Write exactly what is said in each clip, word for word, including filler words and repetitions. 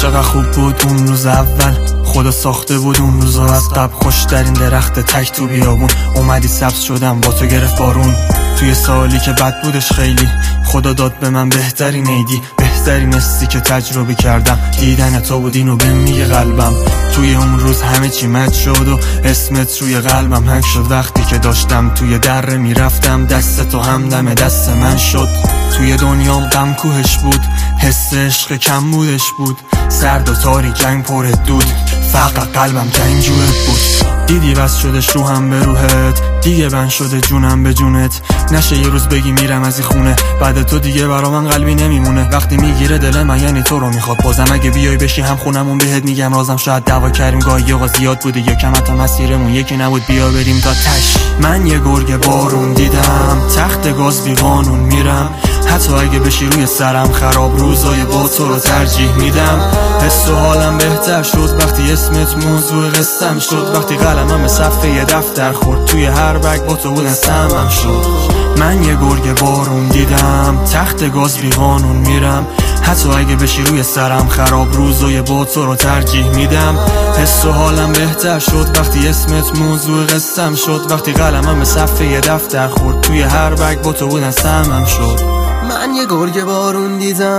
چقدر خوب بود اون روز اول، خدا ساخته بود اون روزا از قبل. خوش در این درخت تک تو بیابون، اومدی سبز شدم با تو گرفت بارون. توی سالی که بد بودش خیلی، خدا داد به من بهترین ایدی، بهترین حسی که تجربه کردم. دیدن تو بود اینو بهم میگه قلبم. توی اون روز همه چی مد شد و اسمت روی قلبم حک شد. وقتی که داشتم توی دره میرفتم، دست تو همدم دست من شد. توی دنیام غم کوهش بود، حس عشق کم بودش بود. سرد و تاریک جنگ پر دود، فقط قلبم جنگجویت بود. دیدی بس شدش روحم به روحت، دیگه بند شده جونم به جونت. نشه یه روز بگی میرم از این خونه، بعد تو دیگه برا من قلبی نمیمونه. وقتی میگیره دل من یعنی تو رو میخواد، بازم اگه بیای بشی هم خونمون بهت میگم رازم. شاید دعوا کردیم گاهی آقا زیاد بوده، یکم حتی مسیرمون یکی نبود، بیا بریم تا تش. من یه گرگ بارون دیدم، تخت گاز بی قانون میرم. حتی اگه بشی روی سرم خراب، روزای با تو رو ترجیح میدم. حس و حالم بهتر شد وقتی اسمت موضوع قصم شد. وقتی قلمم به صفحه یه دفتر خورد، توی هر برگ با تو بودن سمم شد. من یه گرگ بارون دیدم، تخت گاز بی قانون میرم. حتی اگه بشی روی سرم خراب، روزای با تو رو ترجیح میدم. حس و حالم بهتر شد وقتی اسمت موضوع قصم شد. وقتی قلمم به صفحه یه دفتر خورد، توی هر برگ با تو بودن سمم شد. من یه گرگ بارون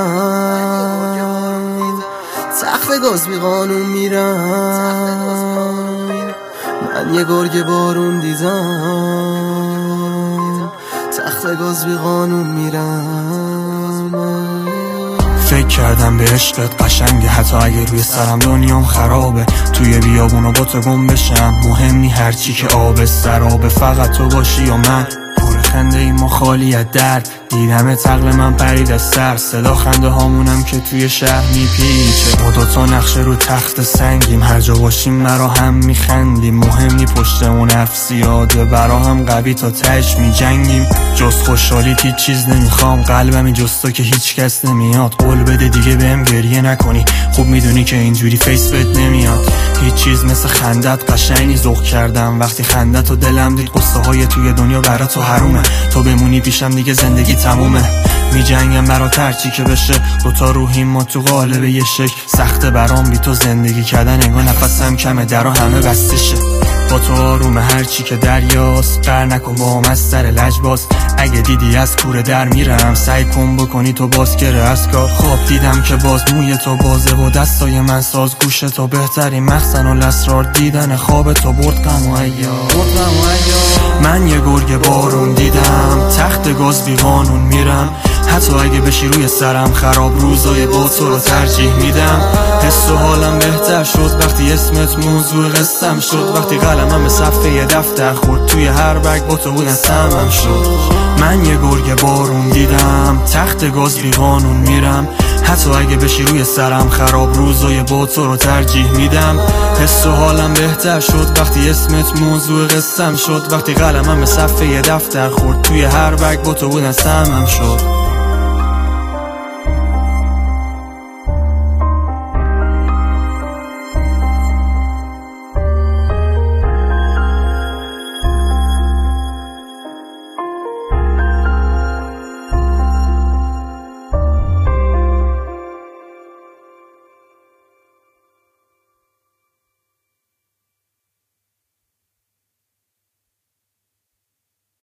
دیدم، تخت گاز بی قانون میرم. من یه گرگ بارون دیدم، تخت گاز بی قانون میرم. فکر کردم به عشقت قشنگه، حتی اگه روی سرم دنیام خرابه. توی بیابون و با تو گم بشم، مهم نی هرچی که آب سرابه. فقط تو باشی و من پر خنده ایم و خالی از درد. دیدم تقل من پرید از سر، صدا خنده هامونم که توی شهر میپیچه. ما دوتا نقشه رو تخت سنگیم، هر جا باشیم مرا هم میخندیم. مهم نی پشتمون حرف زیاده، برا هم قوی تا تش میجنگیم. جز خوشحالی هیچ چیز نمیخوام، قلبمی جز تو که هیچ کس نمیاد. قول بده دیگه بهم گریه نکنی، خوب میدونی که اینجوری فیس بهت نمیاد. هیچ چیز مثل خندت قشنگی، ذوق کردم وقتی خندت و دلم دید قصه های توی دنیا برا تو حرومه. تو بمونی پیشم دیگه زندگی تمومه. می جنگم برا ترچی که بشه، دوتا روحیم ما تو قالب یه شکل. سخته برام بی تو زندگی کردن، انگار نفسم کمه درا همه بسته شه. با تو آرومه هرچی که دریاست، قر نکن با هم از سر لجباز. اگه دیدی از کوره در میرم، سعی کن بکنی تو باز کره از کار. خواب دیدم که باز موی تو بازه و دستای من ساز. گوش تو بهترین مخزن و لسرار، دیدن خواب تو برد غم و عیار. من یه گرگ بارون دیدم، تخت گاز بی قانون میرم. حتی اگه بشی روی سرم خراب، روزای با تو رو ترجیح میدم. حس و حالم بهتر شد وقتی اسمت موضوع قصم شد. وقتی قلمم به صفحه یه دفتر خورد، توی هر برگ با تو بودن سمم شد. من یه گرگ بارون دیدم، تخت گاز بی قانون میرم. حتی اگه بشی روی سرم خراب، روزای با تو رو ترجیح میدم. حس و حالم بهتر شد وقتی اسمت موضوع قصم شد. وقتی قلمم به صفحه یه دفتر خورد، توی هر برگ با تو بودن سمم شد.